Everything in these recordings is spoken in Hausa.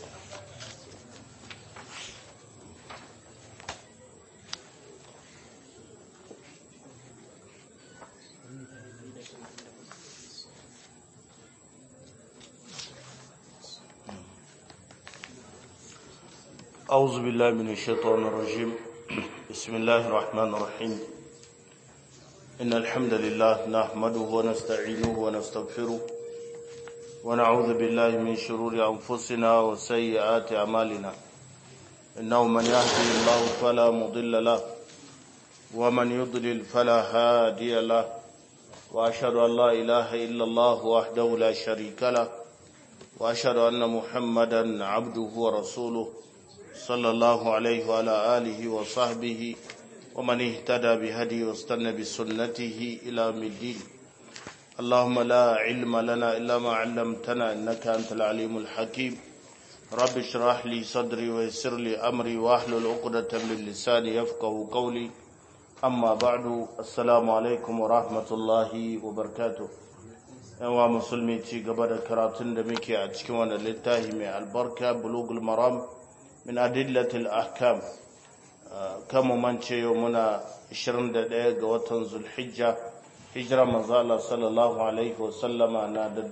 أعوذ بالله من الشيطان الرجيم بسم الله الرحمن الرحيم إن الحمد لله نحمده ونستعينه ونستغفره ونعوذ بالله من شرور أنفسنا وسيئات أعمالنا إنه من يهدي الله فلا مضل له ومن يضلل فلا هادي له وأشهد أن لا إله إلا الله وحده لا شريك له وأشهد أن محمدا عبده ورسوله صلى الله عليه وعلى آله وصحبه ومن اهتدى بهدي واستنى بسنته إلى يوم الدين اللهم لا علم لنا إلا ما علمتنا إنك أنت العليم الحكيم رب اشرح لي صدري ويسر لي أمري واحلل عقدة من لساني يفقهوا قولي أما بعد السلام عليكم ورحمة الله وبركاته أيها مسلمي تي قبل كراتن دميكي أتشكونا للتاهي من البركة بلوغ المرام min adillatil ahkam kama mance yau muna 21 ga watan Zulhijja hijira manzo Allah sallallahu alaihi wasallama na da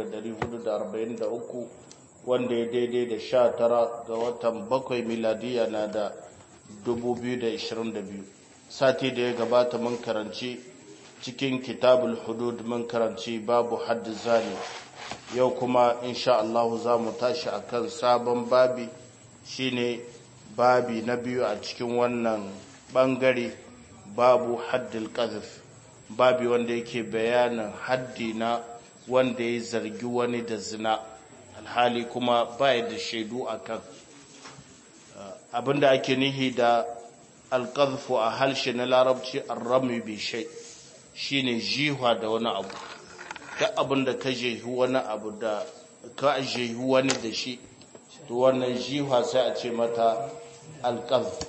1443 wanda ya daidai da 19 ga watan 7 miladiya na da 2022 sati da ya gabata mun karanci cikin kitabul hudud mun karanci babu hadd zani yau kuma insha Allah za mu tashi akan sabon babi shine babi na biyu a cikin wannan bangare babu haddil qazf babi wanda yake bayanin haddi na wanda ya zargi wani da zina alhali kuma baya da shaidu akan abinda ake nihi da alqazfu a halshe na larabci arrami bi shay shine jihwa da wani abu duk abinda ka jehu wani abu da ka jehu wani da shi to wannan jiha sai a ce mata alqazf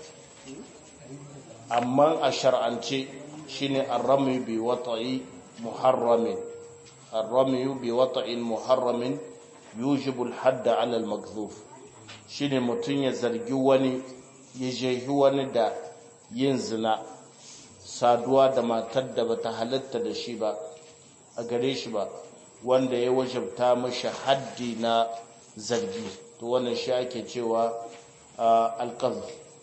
amma a shar'ance shine arrami bi wata'i muharramin arrami bi wata'in muharramin yujibu alhadd 'ala almakdhuf shine mutun ya zargi wani ya jehi wani da yin zina saduwa da matar da bata halatta da shi ba a gare shi ba wanda ya wajabta mashi haddi na zargi to wannan shi ake cewa alqazf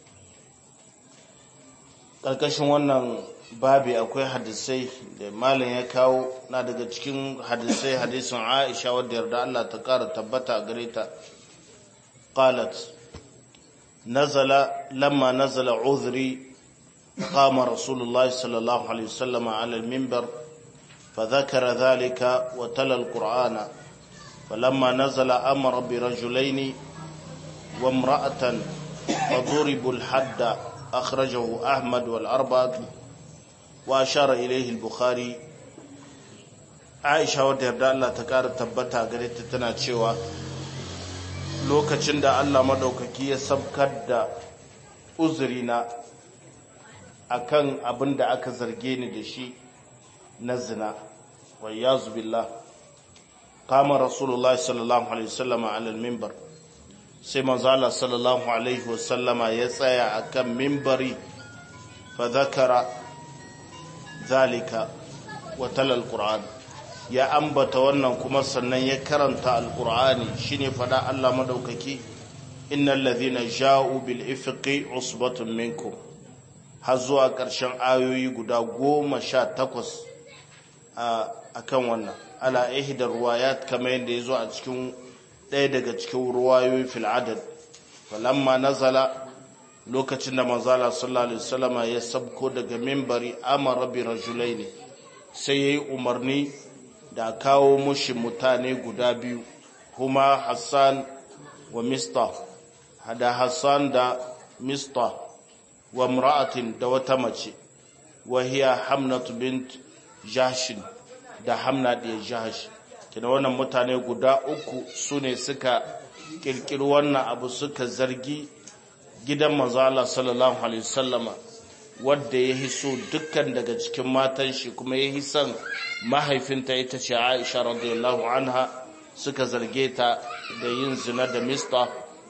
karkashin wannan babi akwai hadisai da malam ya kawo na daga cikin hadisai hadisin Aisha wadda yarda Allah ta kara tabbata gare ta qalat lamma nazala uzri qama rasulullahi sallallahu alaihi wasallam ala al-minbar فذكر ذلك وتلا القرآن فلما نزل أمر برجلين وامرأة فضربوا الحد أخرجه أحمد والأربعة وأشار إليه البخاري عائشة ودرد الله تكار تبتها قريت تناتشوا lokacin da Allah madaukaki ya sabkar da uzurina akan abin da aka zarge ni da shi na zina wa yazu billah kama rasulullahi sallallahu alaihi wasallama ala al-minbar sai manzo Allah sallallahu alaihi wasallama ya tsaya akan minbari fa zakara zalika wa tala al-qur'an ya ambata wannan kuma sannan ya karanta al-qur'ani shine fada Allah madaukaki innal ladhina ja'u bil ifqi usbatun minkum har zuwa ƙarshen ayoyi guda 18 akan wannan ala ihdar ruwayat kamar yadda yazo a cikin ɗaya daga cikin ruwayoyi fil adad falamma nazala lokacin da manzo Allah sallallahu alaihi wasallama ya sabko daga minbari amara bi rajulaini sai yayi umarni da kawo mushi mutane guda biyu kuma Hassan wa Mistah hada Hassan da Mistah wa imra'atin da wata mace wa hiya Hamnatu bint Jahshin da Hamna da Jahsh kina wannan mutane guda uku sune suka kirkiri wannan abu suka zargi gidan manzo Allah sallallahu alaihi wasallama wanda ya hiso dukkan daga cikin matan shi kuma ya hisan mahaifinta ita ce Aisha radiyallahu anha suka zarge ta da yin zina da Mistah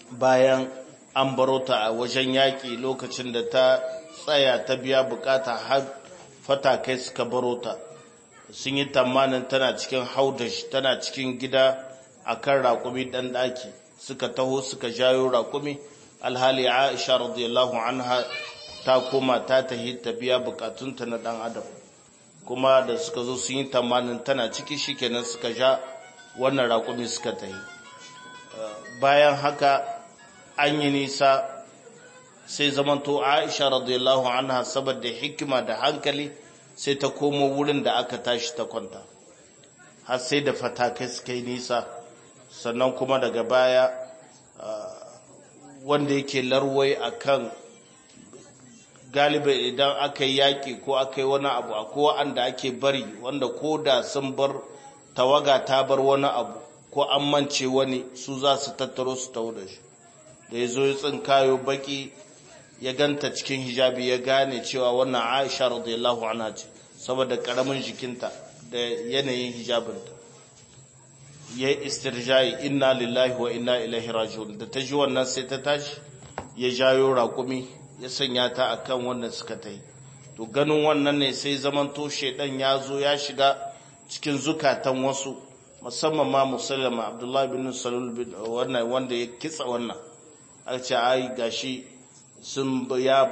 bayan an baro ta a wajen yaƙi lokacin da ta tsaya ta biya bukata har fatakai suka baro ta, sun yi tamanin tana cikin haudash, tana cikin gida akan raƙumi ɗan ɗaki, suka taho suka jayo raƙumi, alhali Aisha radiyallahu anha ta koma ta tahi ta biya bukatunta na ɗan adam, kuma da suka zo sun yi tamanin tana ciki shikenan suka ja wannan raƙumi suka tahi. Bayan haka an yi nisa, sai zamanto Aisha radiyallahu anha saboda hikima da hankali sai ta komo wurin da aka tashi ta kwanta, har sai da fatakai suka yi nisa. Sannan kuma daga baya wanda yake larwai akan galibi idan aka yi yaƙi ko aka yi wani abu, akwai wa'anda ake bari wanda ko da sun bar tawaga ta bar wani abu ko an mance wani, su za su tattaro su tawo da shi. Da ya zo ya tsinkayo baki ya ganta cikin hijabi, ya gane cewa wannan Aisha radiyallahu anha ce saboda karamin jikinta da yanayin hijabinta. Ya istirjai, inna lillahi wa inna ilaihi raji'un. Da ta ji wannan sai ta tashi, ya jayo raƙumi ya sanya ta akan wannan suka ta yi. To ganin wannan ne sai zamanto shedan ya zo ya shiga cikin zukatan wasu, musamman ma Musallama Abdullahi bin Salul wannan wanda ya kitsa wannan, a ce ai gashi an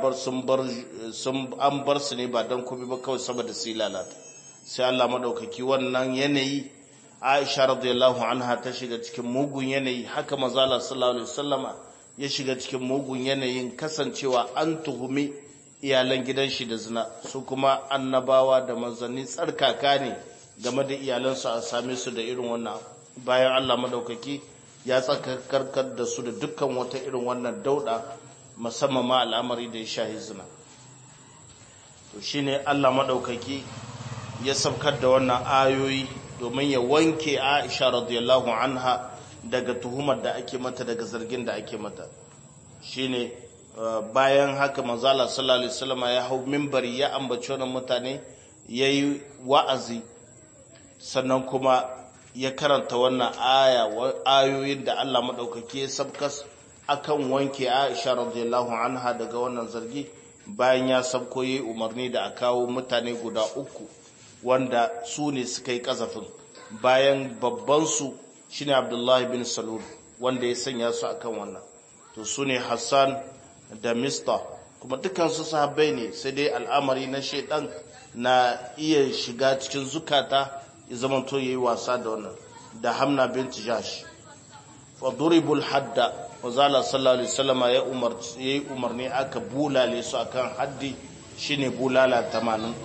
bar su ne ba don komai ba kawai saboda su yi lalata. Sai Allah madaukaki wannan yanayi, Aisha radiyallahu anha ta shiga cikin mugun yanayi, haka manzo Allah sallallahu alaihi wasallama ya shiga cikin mugun yanayin kasancewa an tuhumi iyalan gidan shi da zina, su kuma annabawa da manzanni tsarkaka ne game da iyalansu a same su da irin wannan. Bayan Allah madaukaki ya tsarkakar da su da dukkan wata irin wannan dauda, musamman ma al'amari da ya shahi zina. To shine Allah madaukaki ya saukar da wannan ayoyi domin ya wanke Aisha radiyallahu anha daga tuhumar da ake mata, daga zargin da ake mata. Shine bayan haka manzo Allah sallallahu alaihi wasallam ya hau minbari ya ambaci wannan mutane, yayi wa'azi, sannan kuma ya karanta wannan ayoyin da Allah madaukaki ya sabkas akan wanke Aisha radiyallahu anha daga wannan zargi. Bayan ya sabko yayi umarni da a kawo mutane guda uku wanda su ne suka yi kazafin, bayan babban su shine Abdullahi bin Salul wanda ya sanya su akan wannan. To su ne Hassan da Mista, kuma dukkan su sahabbai ne, sai dai al'amari na shedan na iya shiga cikin zukata ya zamanto yayi wasa da wannan. Da Hamna bint Jash, fa duribul hadda, wazala sallallahu alaihi wasallam ya umarni aka bulale su akan haddi, shine bulala 80.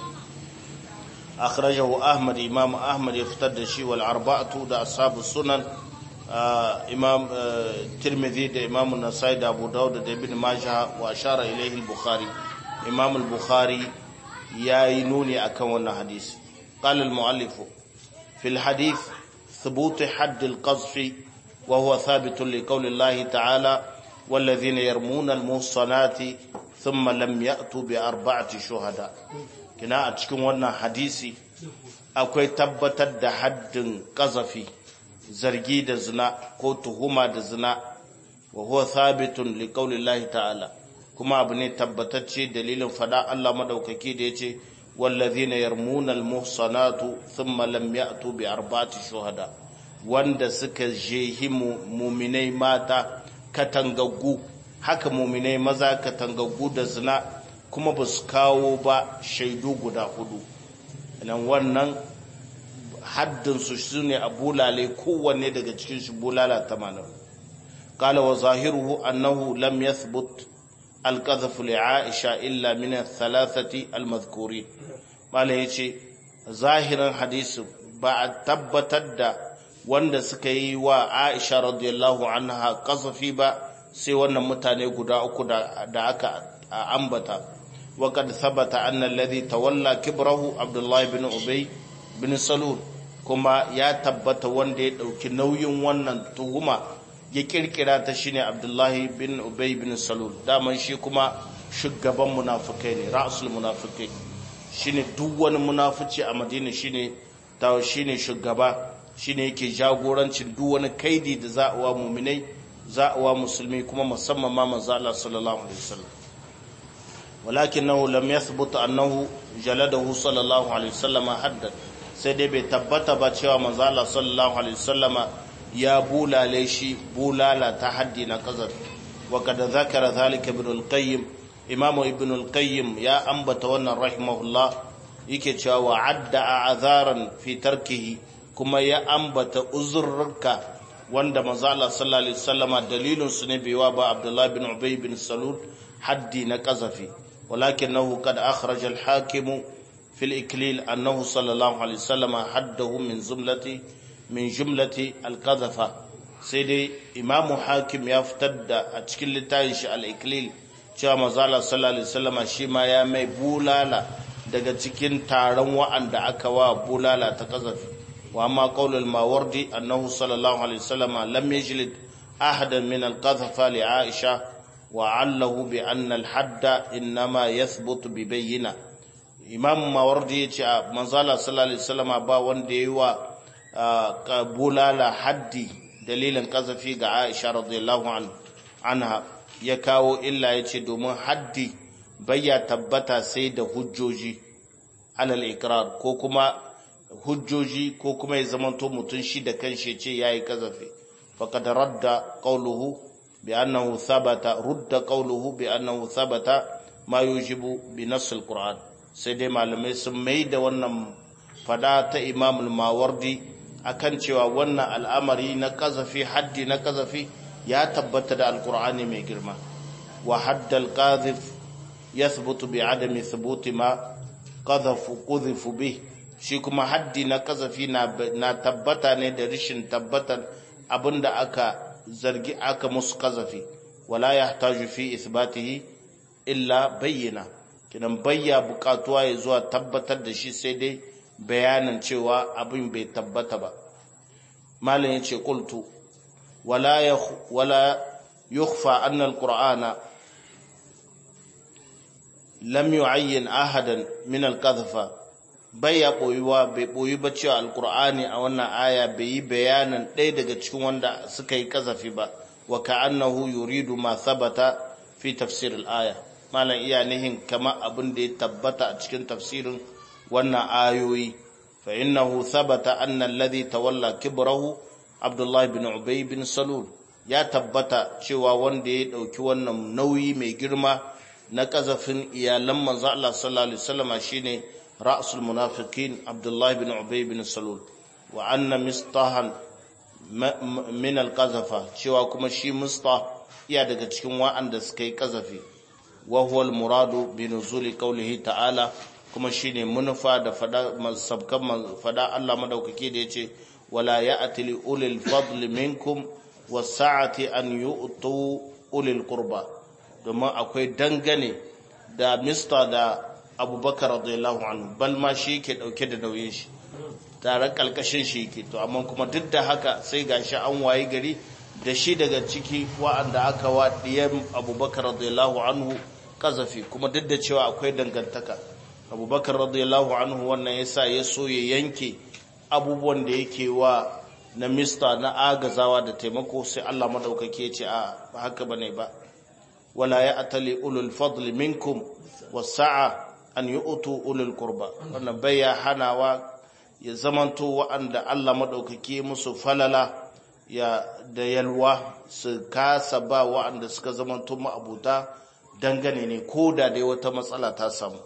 akhrajahu Ahmad, Imam Ahmad ya fitar da shi, wal arba'atu da ashabu sunan, Imam Tirmidhi da Imam Nasai da Abu Dawud da Ibn Majah, wa ashara ilayhi al-Bukhari. Imam al-Bukhari yayi nuni akan wannan hadisi. Qala al-muallif fi al-hadith ثبوت حد القذف، وهو ثابت لقول الله تعالى والذين يرمون المحصنات ثم لم يأتوا بأربعة شهداء. كنا أتكلم وانا حديثي أكوي تبتت دا حد قذفي زرقي دا زنا قوتهما دا زنا، وهو ثابت لقول الله تعالى. كما أبني تبتت شي دليل فدا الله مدوككي ديتي والذين يرمون المحصنات ثم لم يأتوا بأربعة شهداء، wanda suka jehi muminai mata katangaggu, haka muminai maza katangaggu da zina, kuma ba su kawo ba shaidu guda hudu. nan wannan haddinsu su ne a bulale, kowanne daga cikin shi bulala 80. qala wa zahiruhu annahu lam yathbut al-qadhf li Aisha illa min al-thalathati al-madhkurin. mala yace zahirin hadisi ba a tabbatar da wanda suka yi wa Aisha radiyallahu anha qazfi ba sai wannan mutane guda uku da aka ambata. wa qad thabata anna alladhi tawalla kibrahu Abdullah ibn Ubay bin Salul, kuma ya tabbata wanda ya dauki nauyin wannan tuhuma ya kirkira ta shine Abdullah bin Ubay bin Salul. daman shi kuma shugaban munafikai ne, ra'sul munafikai, shine duk wani munafici a Madina shine shugaba, shine yake jagorancin duk wani kaidi da za a wa mu'minai za'awa musulmi kuma musamman ma manzo Allah sallallahu alaihi wasallam walakinahu lam yathbut annahu jaladahu sallallahu alaihi wasallam haddan sai dai bai tabbata ba cewa manzo Allah sallallahu alaihi wasallam ya bulale shi bulala ta haddi na qazaf wa kad zakara zalika ibn al-qayyim imam ibn al-qayyim ya ambata wannan rahimahullah yake cewa wa adda azaran fi tarkihi kuma ya ambata uzurruka wanda manzo Allah sallallahu alaihi wasallama dalilin su ne baiwa ba Abdullah bin Ubay bin Salul haddi na qazafi walakinahu qad akhraja al-hakim fi al-iklil annahu sallallahu alaihi wasallama haddahu min jumlati al-qadhafa sai dai imamu hakim ya fitar da a cikin littafin shi al-iklil cewa manzo Allah sallallahu alaihi wasallama shi ma ya mai bulala daga cikin taron wa'anda aka wa bulala ta qazafi وأما قول الماوردي أنه صلى الله عليه وسلم لم يجلد أحدا من القذف لعائشة وعله بأن الحد إنما يثبت ببينة إمام ماوردي منزل صلى الله عليه وسلم با وندي و بولالا حدي دليلا قذفي عائشة رضي الله عنها يكاو إلا يتي دومن حدي بيا تبتا سيد حجوجي على الإقرار كوكما hujjoji ko kuma ya zamanto mutun shi da kanshi ce yayi kazafi faqad radda qawluhu bi annahu thabata ma yujibu bi nass alquran sai dai malamai sun mai da wannan fada ta Imam al-Mawardi akan cewa wannan al'amari na kazafi haddi na kazafi ya tabbata da alqur'ani mai girma wa hadd al-qadhif yathbutu bi adami thubuti ma qadhafu bih shi kuma haddi na kazafi na tabbata ne da rishin tabbatar abinda aka zargi aka musu kazafi wala yahtaju fi ithbatihi illa bayyana kidan bayya bukatuwa ya zuwa tabbatar da shi sai dai bayanin cewa abin bai tabbata ba malam yace qultu wala yukhfa anna alqur'ana lam yu'ayyin ahadan min alqadhfa bai boyi ba cewa alkur'ani a wannan aya bai yi bayanin ɗaya daga cikin wanda suka yi kazafi ba wa ka'annahu yuridu ma thabata fi tafsir al-aya malan iya nihin kama abin da ya tabbata a cikin tafsirin wannan ayoyi fa innahu thabata anna alladhi tawalla kibrahu Abdullah bin Ubay bin Salul ya tabbata cewa wanda ya dauki wannan nauyi mai girma na kazafin iyalan manzo Allah sallallahu alaihi wasallam shine رأس المنافقين عبد الله بن عبي بن سلول وأن مصطحا من القذفة شوى كما شي مصطح يا daga cikin wa'anda suka yi kazafi wa huwa al-muradu bi nuzuli qawlihi ta'ala kuma shine munufa da fada sabkan fada Allah madaukake da yace wala ya'ti li ulil fadli minkum was-sa'ati an yu'tu ulil qurba domin akwai dangane da mista da Abubakar radiyallahu anhu bal ma shi yake dauke da nauyin shi tare kalkashin shi yake to amma kuma duk da haka sai gashi an wayi gari da shi daga ciki wa'anda aka wa diyan Abubakar radiyallahu anhu kazafi kuma duk da cewa akwai dangantaka Abubakar radiyallahu anhu wannan yasa ya so ya yanke abubuwan da yake wa na mista na agazawa da taimako sai Allah madaukake ya ce a ba haka bane ba wala ya'tali ulul fadli minkum was-sa'a an yu'tu ulul qurba wannan baya hanawa ya zamanto wa'anda Allah madaukake musu falala ya da yalwa su kasa ba wa'anda suka zamanto ma'abuta dangane ne koda dai wata matsala ta samu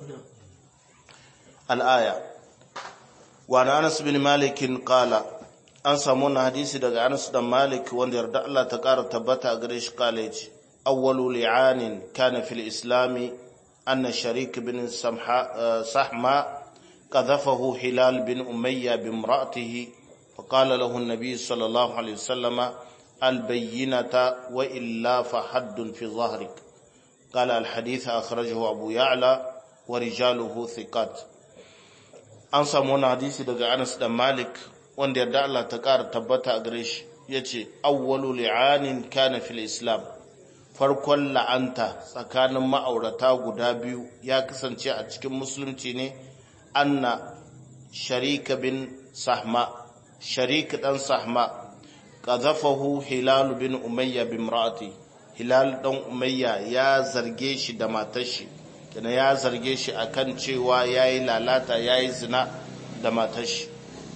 al-aya wa Anas bin Malik qala an samu na hadisi daga Anas dan Malik wanda yarda Allah ta kara tabbata gare shi kale ce awwalu li'anin kana fil islami أن شريك بن سحماء قذفه هلال بن أمية بامرأته فقال له النبي صلى الله عليه وسلم البينة وإلا فحد في ظهرك قال الحديث أخرجه أبو يعلى ورجاله ثقات أنسى من حديث دقاء أنس بن مالك وان يدعى الله تكار تبتا أغريش يتي أول لعان كان في الإسلام farkon la'anta tsakanin ma'aurata guda biyu ya kasance a cikin musulunci ne anna sharika bin sahma sharik dan sahma qadhafahu Hilal bin Umayya bimra'ati, Hilal dan Umayya ya zarge shi da matar shi, kana ya zarge shi akan cewa yayi lalata, yayi zina da matar shi.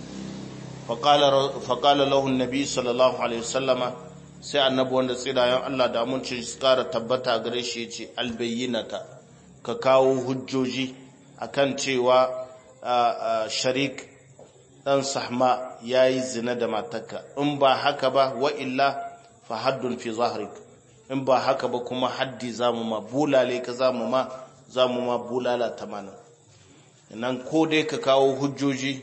faqala lahu an-nabi sallallahu alaihi wasallama, sai annabi wanda tsirayen Allah da amincin su kara tabbata gare shi yace albayyinata, ka kawo hujjoji akan cewa Sharik dan Sahma yayi zina da matarka, in ba haka ba wa illa fa haddun fi zahrik, in ba haka ba kuma haddi zamu ma bulale ka zamu ma bulala 80. nan ko dai ka kawo hujjoji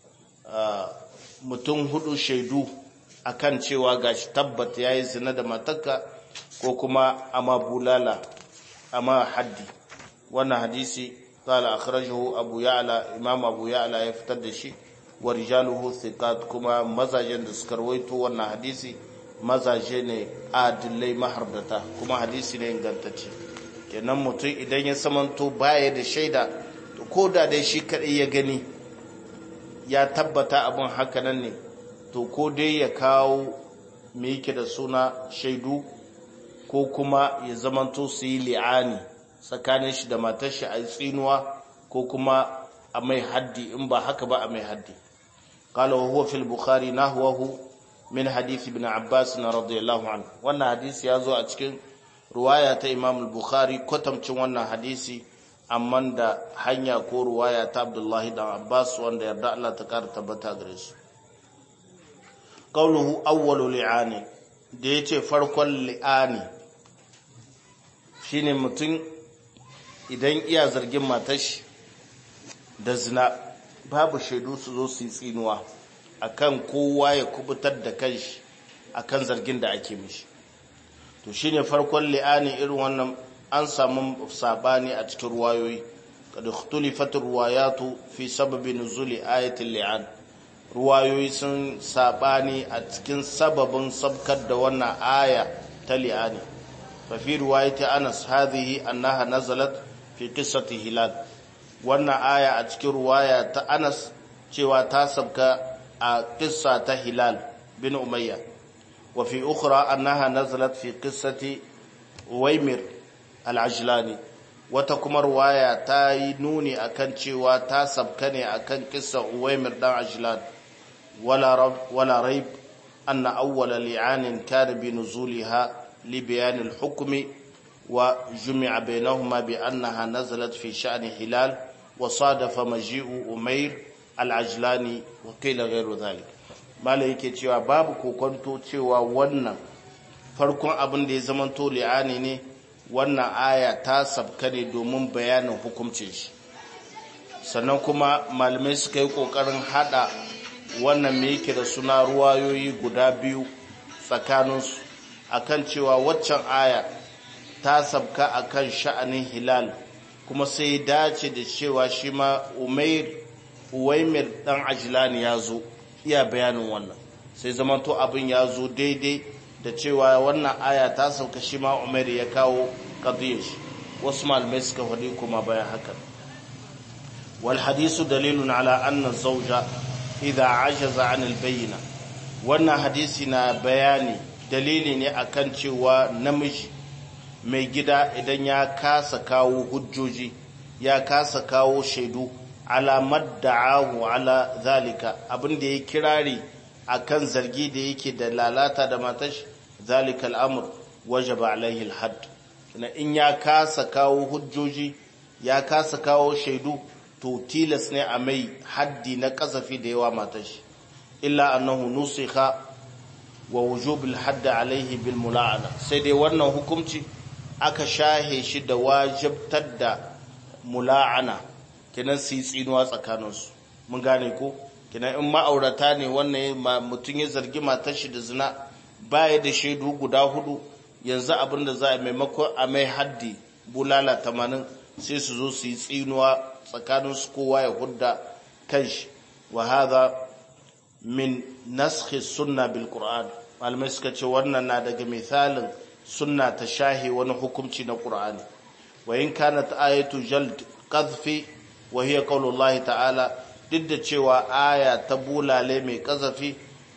mutum 4 shaidu akan cewa gashi tabbata yayi zina da matarka, ko kuma ama bulala ama haddi. wannan hadisi qala akhrajahu Abu Ya'la, Imam Abu Ya'la ya fitar da shi, wa rijaluhu thiqat, kuma mazajen da suka rawaito wannan hadisi mazaje ne adillai mahardata, kuma hadisi ne ingantacce. kenan mutum idan ya samanto baya da shaida, to koda dai shi kadai ya gani ya tabbata abin haka nan ne, to ko dai ya kawo me yake da suna shaidu, ko kuma ya zamanto su yi li'ani tsakanin shi da matar shi a tsinuwa, ko kuma a mai haddi, in ba haka ba a mai haddi. qala wa huwa fil bukhari nahwahu min hadith ibn abbas radiyallahu anhu. wannan hadisi ya zo a cikin ruwaya ta imam al-bukhari kwatamcin wannan hadisi, amma da hanya ko ruwaya ta abdullahi dan abbas, wanda yarda Allah ta kara tabbata gare su. qawluhu awwalu li'ani, da yace farkon li'ani shine mutum idan iya zargin matar shi da zina, babu shaidu su zo su yi tsinuwa akan kowa ya kubutar da kanshi akan zargin da ake mishi, to shine farkon li'ani. irin wannan an samu sabani a cikin ruwayoyi, kad ikhtilafat ruwayatu fi sababi nuzuli ayatul li'an, ruwayoyi sun sabani a cikin sababin sabkar da wannan aya ta li'ani. fa fi riwayati Anas hadhihi annaha nazalat fi qissati Hilal, wannan aya a cikin ruwaya ta Anas cewa ta sabka a qissa ta Hilal bin Umayya. wa fi ukhra annaha nazalat fi qissati Uwaymir al-Ajlani, wata kuma ruwaya ta yi nuni akan cewa ta sabka ne akan qissa Uwaymir dan Ajlan. wala raib anna awwala li'anin kana bi nuzuliha li bayan al-hukmi, wa jumi'a bainahuma bi annaha nazalat fi sha'ni Hilal, wa sadafa maji'u Umayr al-Ajlani wa qila ghayru dhalik. malai yake cewa babu kokonto cewa wannan farkon abin da ya zamanto li'ani ne, wannan aya ta sabka ne domin bayanin hukuncin shi. sannan kuma malamai suka yi kokarin hada wannan me yake da suna ruwayoyi guda biyu tsakaninsu, akan cewa waccan aya ta sabka akan sha'anin Hilal, kuma sai dace da cewa shi ma Uwaymir dan Ajlani ya zo iya bayanin wannan, sai zamanto abin ya zo daidai da cewa wannan aya ta sauka, shi ma Umar ya kawo qadiyar shi. wasu malamai suka faɗi kuma bayan haka. wal hadisu dalilun ala anna zawja idha ajaza an al-bayyina, wannan hadisi na bayani dalili ne akan cewa namiji mai gida idan ya kasa kawo hujjoji, ya kasa kawo shaidu ala madda'ahu ala zalika, abinda ya kirari akan zargi da yake da lalata da matashi, zalika al'amr wajaba alaihi al-hadd. in ya kasa kawo hujjoji, ya kasa kawo shaidu, to tilas ne a mai haddi na kasafi da yawa matashi. illa annahu nusikha wa wujub al-hadd alaihi bil mula'ana, sai dai wannan hukunci aka shahe shi da wajibtar da mula'ana, kenan su yi tsinuwa tsakaninsu. mun gane ko? kenan in ma'aurata ne, wannan mutum ya zargi matar shi da zina, baya da shaidu guda 4, yanzu abin da za a maimakon a mai haddi bulala 80, sai su zo su yi tsinuwa tsakaninsu, kowa ya hudda kanshi. wa hadha min naskhi sunna bil qur'an, malamai suka ce wannan na daga misalin sunna ta shahi wani hukunci na qur'ani. wa in kanat ayatu jald qadhfi wa hiya qaulullahi ta'ala, duk da cewa aya ta bulale mai kazafi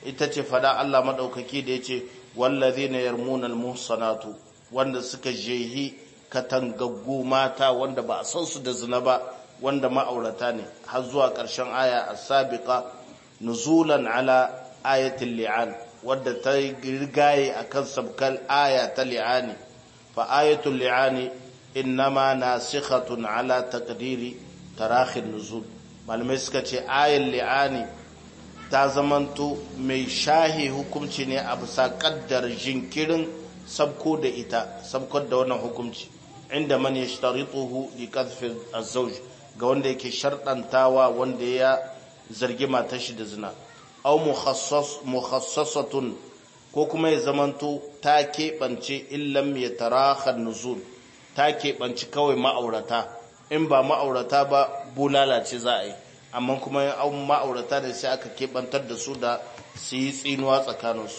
ita ce fada Allah madaukaki da yace wallazina yarmuna almuhsanatu wanda suka jehi katangaggu mata wanda ba a san su da zina ba wanda ma'aurata ne har zuwa ƙarshen aya as-sabiqa nuzulan ala ayatil li'an wadda ta rigaye akan sabkal aya ta li'ani fa ayatul li'ani innama nasikhatun ala taqdiri tarakhin nuzul malamai suka ce ayal li'ani ta zamanto mai shahi hukunci ne a bisa kaddar jinkirin sabko da ita sabkar da wannan hukunci inda man yashtarituhu li qadhfi az-zawj ga wanda yake sharɗantawa wanda ya zargi matar shi da zina aw mukhassasatun ko kuma ya zamanto ta keɓance illam ya tarahan nuzul ta keɓance kawai ma'aurata in ba ma'aurata ba bulala ce za a yi amma kuma an ma'aurata da sai aka keɓantar da su da su yi tsinuwa tsakaninsu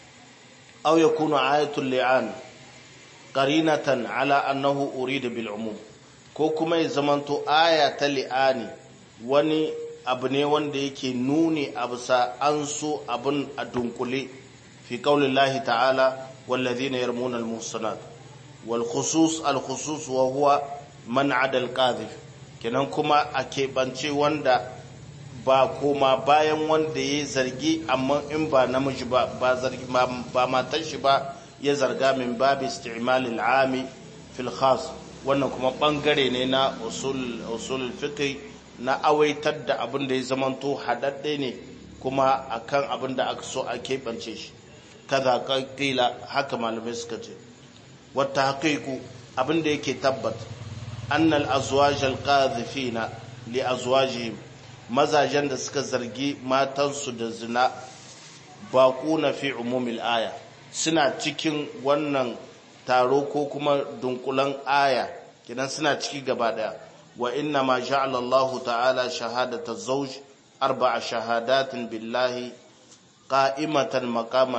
aw yakunu ayatul li'an qarinatan ala annahu urida bil umum ko kuma ya zamanto aya ta li'ani wani abu ne wanda yake nuni a bisa an so abin a dunkule fi qaulillahi ta'ala wallazina yarmuna almuhsanat wal khusus al khusus wa huwa man ada al qadhif kenan kuma a keɓance wanda ba koma bayan wanda ya zargi amma in ba namiji ba zargi ba matar shi ba ya zarga min babi isti'mal al ami fil khas wannan kuma bangare ne na usul fiqh na awaitar da abin da ya zamanto haɗaɗɗe ne kuma akan abin da aka so a keɓance shi kaza kila haka malamai suka ce wata haƙiƙu abin da yake tabbat annal azwajal qadhifina li azwajihim mazajen da suka zargi matansu da zina baquna fi umumil aya suna cikin wannan taro ko kuma dunkulan aya kidan suna ciki gaba daya وإنما جعل الله تعالى شهادة الزوج 4 شهادات بالله قائمة مقام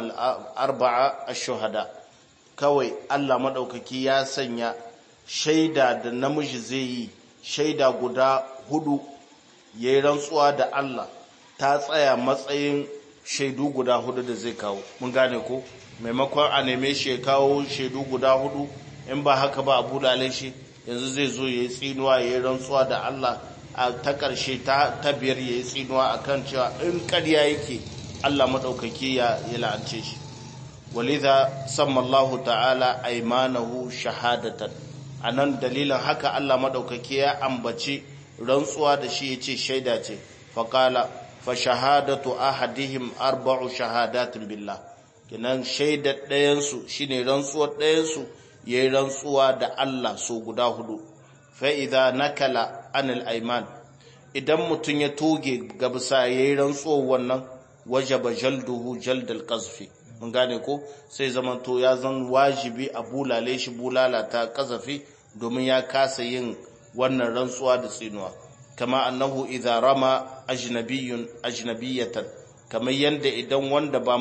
4 الشهداء kawai Allah madaukaki ya sanya shaida da namiji zai yi shaida guda 4 yayin rantsuwa da Allah ta tsaya matsayin shaidu guda 4 da zai kawo mun gane ko maimakon a neme shi ya kawo shaidu guda 4 in ba haka ba abu lalai shi yanzu zai zo ya yi tsinuwa ya yi rantsuwa da Allah a ta ƙarshe ta biyar ya yi tsinuwa a kan cewa in ƙarya yake Allah maɗaukaki ya la'ance shi walidha sammallahu ta'ala aymanahu shahadatan anan dalilin haka Allah maɗaukaki ya ambaci rantsuwa da shi yace shaida ce faqala fa shahadatu ahadihim 4 shahadatin billah kenan shaidar ɗayansu shine rantsuwar ɗayansu yayi rantsuwa da Allah so guda 4 fa idza nakala anil ayman idan mutun ya toge ga bisa yayi rantsuwar wannan wajaba jalduhu jaldal qazfi mun gane ko sai zaman to ya zan wajibi a bulale shi bulala ta qazafi domin ya kasa yin wannan rantsuwa da tsinuwa kama annahu idza rama ajnabiyatan kamar yanda idan wanda ba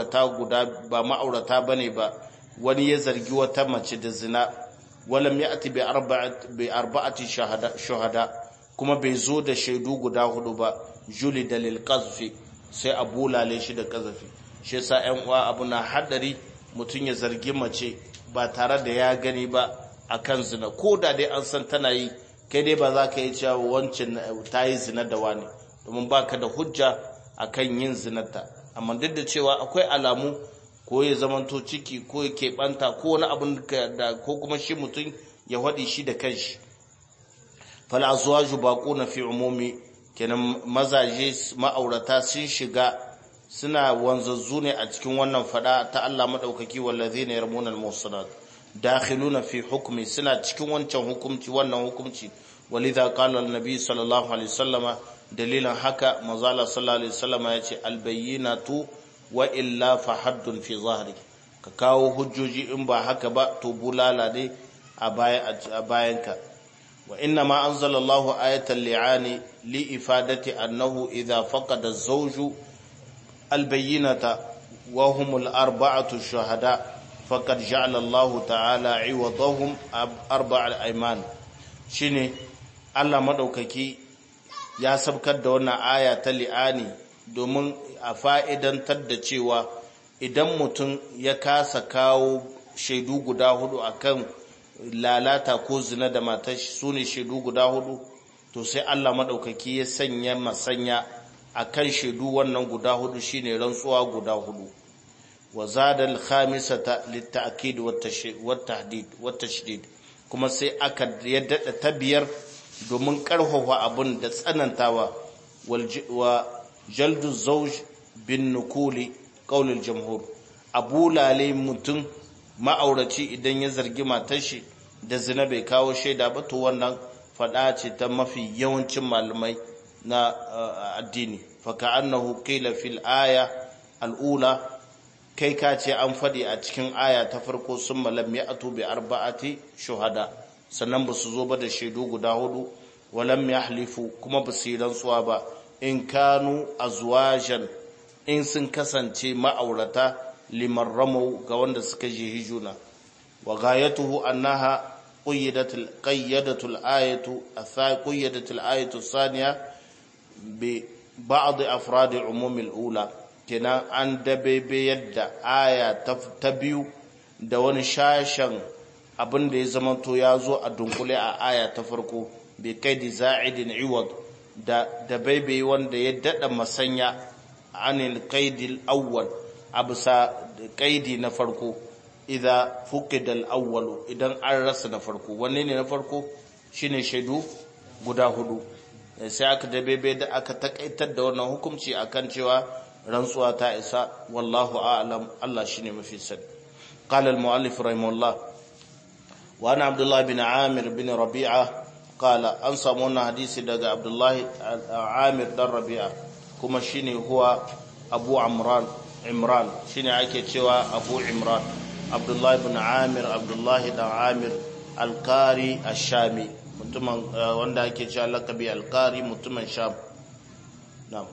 ma'aurata bane ba wani ya zargi wata mace da zina walam ya'ti bi arba'ati shuhada kuma bai zo da shaidu guda 4 ba juli dalil qazfi sai a bulale shi da qazafi shi yasa ƴan uwa abu na hadari mutun ya zargi mace ba tare da ya gani ba akan zina ko da dai an san tana yi kai dai ba za ka yi cewa wancan ta yi zina da wani domin baka da hujja akan yin zinarta amma duk da cewa akwai alamu ko ya zamanto ciki ko ya keɓanta ko wani abin da ko kuma shi mutum ya waɗi shi da kanshi fal azwaju baquna fi umumi kenan mazaje ma'aurata sun shiga suna wanzazzu ne a cikin wannan fada ta Allah madaukaki wallazina yarmuna al-muhsanat dakhiluna fi hukmi suna cikin wancan hukunci wannan hukunci walidha qala an-nabi sallallahu alaihi wasallama dalilan haka manzala sallallahu alaihi wasallama yace al-bayyinatu wa illa fa haddun fi zahri ka kawo hujjoji in ba haka ba to bulala ne a bayanka wa inna ma anzala Allahu ayatan li'ani li ifadati annahu idha faqada az-zawju al-bayyinata wa hum al-arba'atu shuhada faqad ja'ala Allahu ta'ala 'iwadahum 4 ayman shine Allah madaukaki ya sabkar da wannan aya ta li'ani domin a fa'idantar da cewa idan mutum ya kasa kawo shaidu guda hudu akan lalata ko zina da matar shi su ne shaidu guda hudu, to sai Allah maɗaukaki ya sanya masanya akan shaidu wannan guda hudu shine rantsuwa guda hudu. wa zada al-khamisata lit-ta'kid wat-tahdid wat-tashdid, kuma sai aka yaddada ta biyar domin karfafa abun da tsanantawa. wa jaldu zawj bin nukuli qaulul jamhur, abu lalai mutum ma'auraci idan ya zargi matar shi da zina bai kawo shaida ba, to wannan fada ce ta mafi yawancin malamai na addini. fa ka'annahu qila fil aya al-ula, kai ka ce an faɗi a cikin aya ta farko, summa lam ya'tu bi arba'ati shuhada, sannan ba su zo ba da shaidu guda hudu, walam yahlifu, kuma ba su yi rantsuwa ba, in kanu azwajan, in sun kasance ma'aurata, liman ramau, ga wanda suka je hijuna. wa ghayatuhu annaha qayyadatul ayatu thaniya bi ba'd afrad umum al-ula, kenan an dabebe yadda aya ta biyu da wani shashen abin da ya zamanto ya zo a dunkule a aya ta farko, bi kaidi za'idin iwad, da dabebe wanda ya dada masanya anil qaidil awwal, absa qaidi na farko, idza fuqida al-awwal, idan an rasa na farko. wanne ne na farko? shine shaidu guda hudu. sai aka dabebe da aka takaitar da wannan hukunci akan cewa rantsuwa ta isa. wallahu a'lam, Allah shine mafi sani. qala al-muallif rahimahullah wa ana abdullah bin amir bin rabi'a qala, an samu wannan hadisi daga abdullah amir dan rabi'a, kuma shine huwa abu imran, shine ake cewa abu imran, abdullah bin amir, abdullah dan amir al-qari ash-shami, mutumin wanda ake cewa laqabi al-qari, mutumin sham. na'am.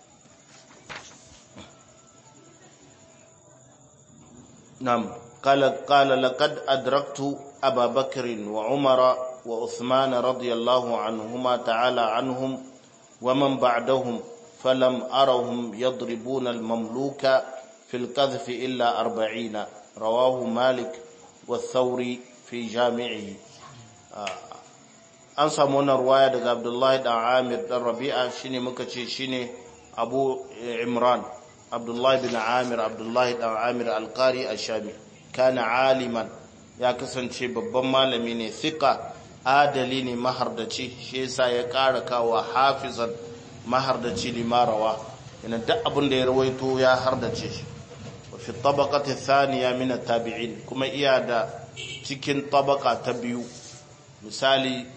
نعم. قال لقد أدركت أبا بكر وعمر وعثمان رضي الله عنهما تعالى عنهم ومن بعدهم فلم أرهم يضربون المملوك في القذف إلا 40. رواه مالك والثوري في جامعه. an samu wannan ruwaya daga Abdullahi dan Amir dan Rabi'a, shine muka ce shine Abu Imran, Abdullahi bin Amir, Abdullahi dan Amir al-Qari ash-Shami. kana aliman, ya kasance babban malami ne, thiqa, adali ne, mahardaci, shi yasa ya ƙara kawo hafizan, mahardaci limarawa, yana duk abin da ya rawaito ya hardace shi. wa fi tabaqati thaniya min at-tabi'in, kuma iya da cikin tabaka ta biyu. misali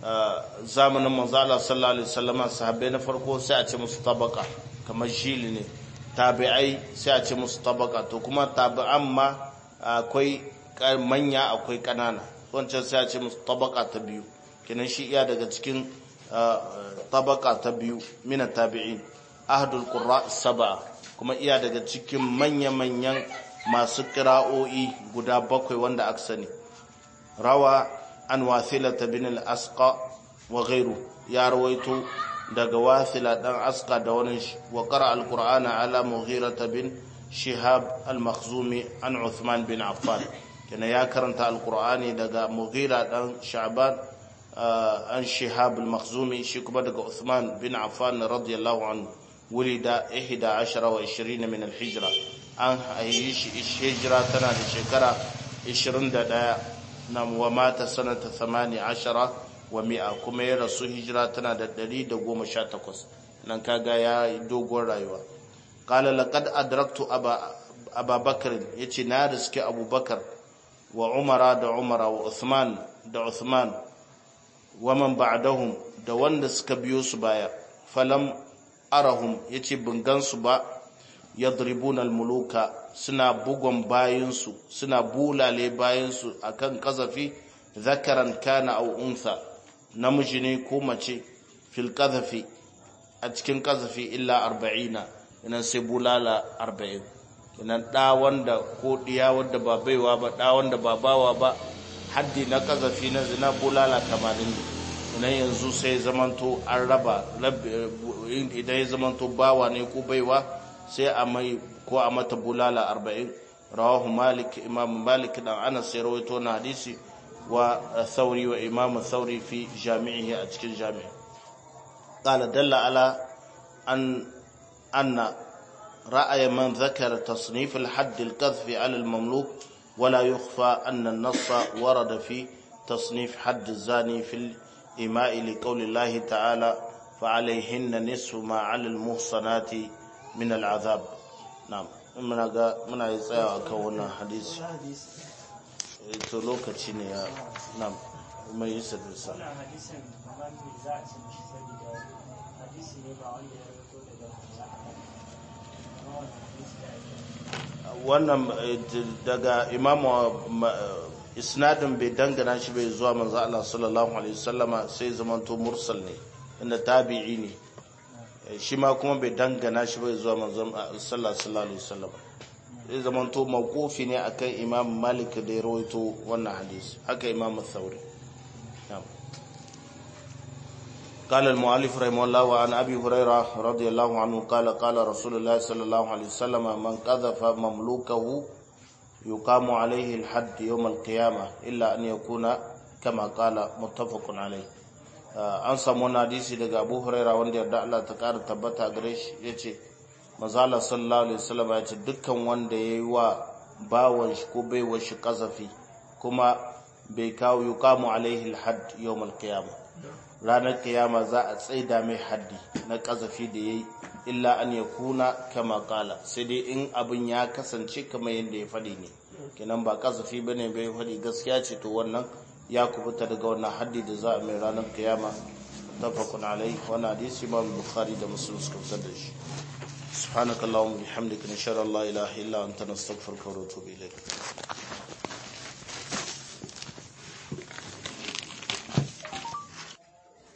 zamanin manzo Allah sallallahu alaihi wasallam, sahabbai na farko sai a ce musu tabaka, kamar shili ne. tabi'ai sai a ce musu tabaka, to kuma tabi'an ma akwai manya akwai kanana, wancan sai a ce musu tabaka ta biyu, kenan shi iya daga cikin tabaka ta biyu mina tabi'in. ahdul qurra sab'a, kuma iya daga cikin manya-manyan masu qira'o'i guda 7 wanda aka sani. rawa an wathila bin al-asqa wa ghayru, ya rawaito daga wasila dan aska da wani shi. wa qara al-qur'ana ala mughira bin shihab al-makhzumi an uthman bin affan, kana ya karanta al-qur'ani daga mughira dan sha'ban an shihab al-makhzumi, shi kuma daga uthman bin affan radiyallahu anhu. wulida 11 wa 20 min al-hijra, an haihi shi hijra tana da shekara 21, nam wa mata sanata 18 wa mi'a, kuma ya rasu hijira tana da 118. nan kaga ya yi dogon rayuwa. qala laqad adraktu aba bakr, yace na riske abubakar, wa umara da umara, wa uthman da uthman, wa man ba'dahum da wanda suka biyo su baya. falam arahum, yace bin gansu ba, yadribuna almuluka, suna bugon bayansu, suna bulale bayansu akan kazafi, zakaran kana aw untha, namiji ne ko mace, fil qadhafi, a cikin qadhafi, illa 40, inan sai bulala 40. inan da wanda ko diya wanda ba baiwa ba, da wanda ba bawa ba, haddi na qadhafi na zina bulala 80. inan yanzu sai zamanto an raba, idan ya zamanto bawa ne ko baiwa sai a mai ko a mata bulala 40 rawahu malik imam malik dan anas ya rawaito na hadisi wa thawri wa imam thawri fi jami'ihi a cikin jami'i qala dalla ala anna ra'ay man dhakara tasnif al-hadd al-qadhf ala al-mamluk ولا يخفى أن النص ورد في تصنيف حد الزاني في الإماء لقول الله تعالى فعليهن نصف ما على المحصنات من العذاب. نعم muna yi tsaya a kan wannan hadisi to lokaci ne ya nam mai yi sadisa wannan daga imamu isnadin bai dangana shi bai zuwa manzo Allah sallallahu alaihi wasallama sai zamanto mursal ne inda tabi'i ne shi ma kuma bai dangana shi bai zuwa manzo sallallahu alaihi wasallama sai zamanto mawqufi ne akan imam Malik da ya rawaito wannan hadisi haka imam Thawri. قال المؤلف رحمه الله وعن أبي هريرة رضي الله عنه قال قال رسول الله صلى الله عليه وسلم من قذف مملوكه يقام عليه الحد يوم القيامة إلا أن يكون كما قال متفق عليه. an samu wani hadisi daga Abu Huraira wanda yarda Allah ta ƙara tabbata gare shi yace manzo Allah sallallahu alaihi wasallam yace dukkan wanda yayi wa bawan shi ko baiwar shi kazafi kuma bai kawo yuqamu alaihi alhadd yawm alqiyamah ranar kiyama za a tsaida mai haddi na kazafi da yayi illa an yakuna kama qala sai dai in abin ya kasance kamar yadda ya fadi ne kenan ba kazafi bane bai fadi gaskiya ce to wannan ya kubuta daga wannan haddi da za a mai ranar kiyama tafakun alai wannan hadisi Imam Bukhari da Muslim suka fitar da shi subhanakallahumma bihamdika nashhadu an la ilaha illa anta nastaghfiruka wa natubu ilayk